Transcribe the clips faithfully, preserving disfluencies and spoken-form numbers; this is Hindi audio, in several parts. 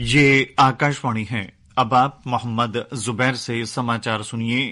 ये आकाशवाणी है। अब आप मोहम्मद जुबैर से समाचार सुनिए।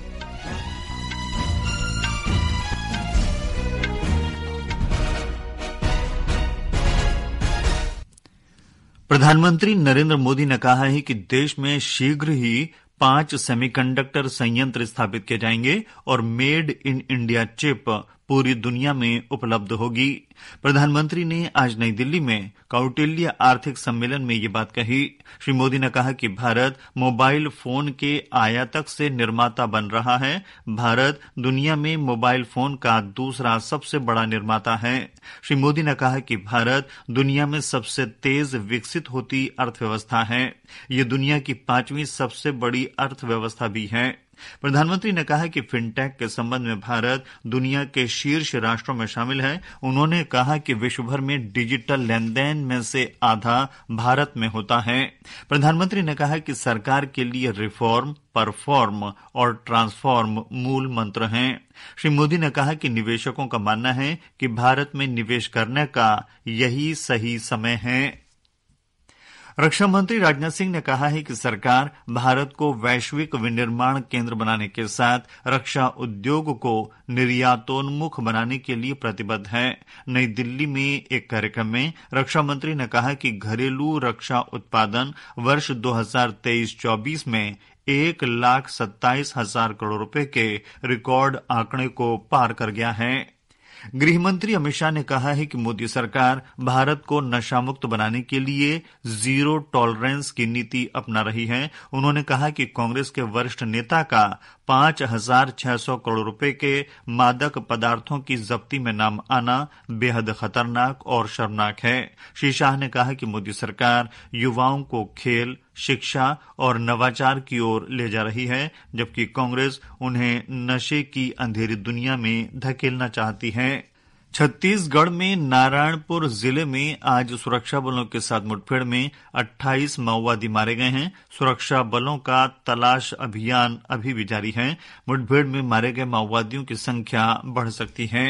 प्रधानमंत्री नरेंद्र मोदी ने कहा है कि देश में शीघ्र ही पांच सेमीकंडक्टर संयंत्र स्थापित किए जाएंगे और मेड इन इंडिया चिप पूरी दुनिया में उपलब्ध होगी। प्रधानमंत्री ने आज नई दिल्ली में कौटिल्य आर्थिक सम्मेलन में ये बात कही। श्री मोदी ने कहा कि भारत मोबाइल फोन के आयातक से निर्माता बन रहा है। भारत दुनिया में मोबाइल फोन का दूसरा सबसे बड़ा निर्माता है। श्री मोदी ने कहा कि भारत दुनिया में सबसे तेज विकसित होती अर्थव्यवस्था है। ये दुनिया की पांचवीं सबसे बड़ी अर्थव्यवस्था भी है। प्रधानमंत्री ने कहा कि फिनटेक के संबंध में भारत दुनिया के शीर्ष राष्ट्रों में शामिल है। उन्होंने कहा कि विश्व भर में डिजिटल लेन देन में से आधा भारत में होता है। प्रधानमंत्री ने कहा कि सरकार के लिए रिफॉर्म, परफॉर्म और ट्रांसफॉर्म मूल मंत्र हैं। श्री मोदी ने कहा कि निवेशकों का मानना है कि भारत में निवेश करने का यही सही समय है। रक्षा मंत्री राजनाथ सिंह ने कहा है कि सरकार भारत को वैश्विक विनिर्माण केंद्र बनाने के साथ रक्षा उद्योग को निर्यातोन्मुख बनाने के लिए प्रतिबद्ध है। नई दिल्ली में एक कार्यक्रम में रक्षा मंत्री ने कहा कि घरेलू रक्षा उत्पादन वर्ष दो हज़ार तेईस चौबीस में एक लाख सत्ताईस हजार करोड़ रुपए के रिकॉर्ड आंकड़े को पार कर गया है। गृह मंत्री अमित शाह ने कहा है कि मोदी सरकार भारत को नशामुक्त बनाने के लिए जीरो टॉलरेंस की नीति अपना रही है। उन्होंने कहा कि कांग्रेस के वरिष्ठ नेता का पांच हजार छह सौ करोड़ रुपए के मादक पदार्थों की जब्ती में नाम आना बेहद खतरनाक और शर्मनाक है। श्री शाह ने कहा कि मोदी सरकार युवाओं को खेल, शिक्षा और नवाचार की ओर ले जा रही है, जबकि कांग्रेस उन्हें नशे की अंधेरी दुनिया में धकेलना चाहती है। छत्तीसगढ़ में नारायणपुर जिले में आज सुरक्षा बलों के साथ मुठभेड़ में अट्ठाईस माओवादी मारे गए हैं। सुरक्षा बलों का तलाश अभियान अभी भी जारी है। मुठभेड़ में मारे गए माओवादियों की संख्या बढ़ सकती है।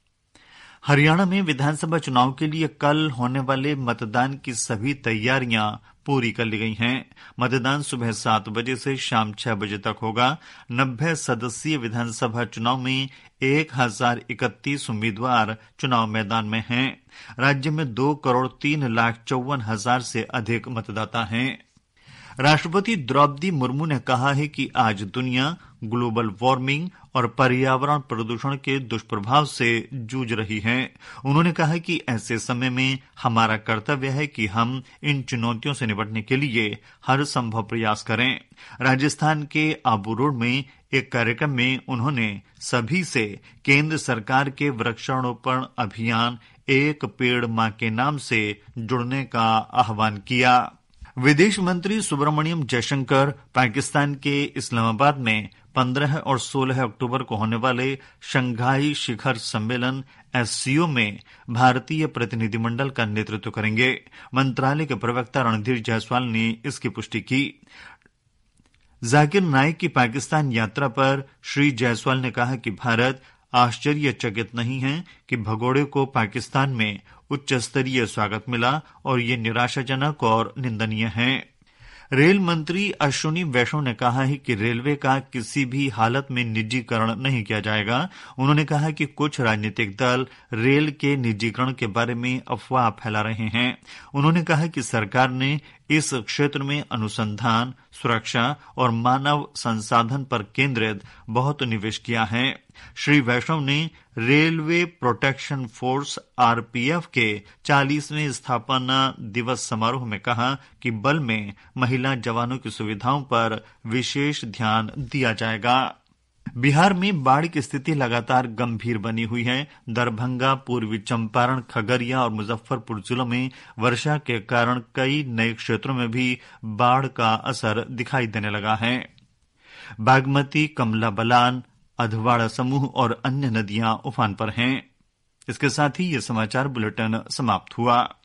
हरियाणा में विधानसभा चुनाव के लिए कल होने वाले मतदान की सभी तैयारियां पूरी कर ली गई हैं। मतदान सुबह सात बजे से शाम छह बजे तक होगा। नब्बे सदस्यीय विधानसभा चुनाव में एक हजार इकतीस उम्मीदवार चुनाव मैदान में हैं। राज्य में दो करोड़ तीन लाख चौवन हजार से अधिक मतदाता हैं। राष्ट्रपति द्रौपदी मुर्मू ने कहा है कि आज दुनिया ग्लोबल वार्मिंग और पर्यावरण प्रदूषण के दुष्प्रभाव से जूझ रही है। उन्होंने कहा कि ऐसे समय में हमारा कर्तव्य है कि हम इन चुनौतियों से निपटने के लिए हर संभव प्रयास करें। राजस्थान के आबू रोड में एक कार्यक्रम में उन्होंने सभी से केंद्र सरकार के वृक्षारोपण अभियान एक पेड़ मां के नाम से जुड़ने का आह्वान किया। विदेश मंत्री सुब्रमण्यम जयशंकर पाकिस्तान के इस्लामाबाद में पंद्रह और सोलह अक्टूबर को होने वाले शंघाई शिखर सम्मेलन एससीओ में भारतीय प्रतिनिधिमंडल का नेतृत्व करेंगे। मंत्रालय के प्रवक्ता रणधीर जायसवाल ने इसकी पुष्टि की। जाकिर नाइक की पाकिस्तान यात्रा पर श्री जायसवाल ने कहा कि भारत आश्चर्यचकित नहीं है कि भगोड़े को पाकिस्तान में उच्च स्तरीय स्वागत मिला और ये निराशाजनक और निंदनीय है। रेल मंत्री अश्विनी वैष्णव ने कहा है कि रेलवे का किसी भी हालत में निजीकरण नहीं किया जाएगा। उन्होंने कहा कि कुछ राजनीतिक दल रेल के निजीकरण के बारे में अफवाह फैला रहे हैं। उन्होंने कहा कि सरकार ने इस क्षेत्र में अनुसंधान, सुरक्षा और मानव संसाधन पर केंद्रित बहुत निवेश किया है। श्री वैष्णव ने रेलवे प्रोटेक्शन फोर्स आरपीएफ के चालीसवें स्थापना दिवस समारोह में कहा कि बल में महिला जवानों की सुविधाओं पर विशेष ध्यान दिया जाएगा। बिहार में बाढ़ की स्थिति लगातार गंभीर बनी हुई है। दरभंगा, पूर्वी चंपारण, खगड़िया और मुजफ्फरपुर जिलों में वर्षा के कारण कई नए क्षेत्रों में भी बाढ़ का असर दिखाई देने लगा है। बागमती, कमला बलान, अधवाड़ा समूह और अन्य नदियां उफान पर हैं। इसके साथ ही ये समाचार बुलेटिन समाप्त हुआ।